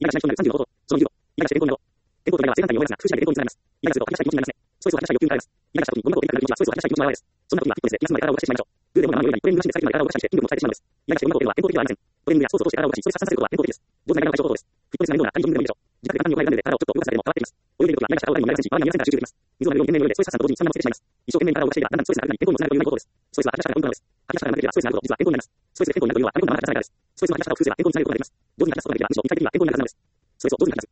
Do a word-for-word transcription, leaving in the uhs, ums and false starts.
いがしない人になるさんじゅうのこと、その理由を、いがし健康になろう。健康というのは生産体に思いますが、空しないで健康につながります。いがすると果たしたい気持ちになりますね。ストレスを果たしたい欲求に変わります。いがした時にゴミ箱を手にかける気持ちはストレスを果たしたい気持ちの表れです。そんな時はフィットネスで休むまで体を動かしてしまいましょう。グーでも生のようにこれに無駄してさっきまで体を動かしたりして筋力も鍛えてしまうのです。いがしてゴミ箱を手るのは健康的ではありません。トレーニングやスポーツを通して体を動かし、ストレス発散させることは健康的です。上手な体の解消方法です。フィットネスが面倒な単にどんでもいいでしょう。自宅で簡単にお金が出るので体をちょっと動かすだけでも変わってきます。泳いでいる時はいがした体を動かし、周りに見えませんから集中できます。水を飲むように天然の泳いでストレス発散と同時にスタミナもつけてしまいます。一生懸命に体を動かしていればだんだんストレスがなくなり健康にもつながるということです。ストレスは吐き出したから運動なのです。吐き出したから抜ければストレスがあると実は健康になります。ストレスで健康になるというのはあまりこんなまま吐き出さないからです。ストレスの吐き出し方を工夫すれば健康につながることができます。上手に吐き出すことができれば以上痛快的には健康になるはずなのです。ストレスを上手に吐き出す。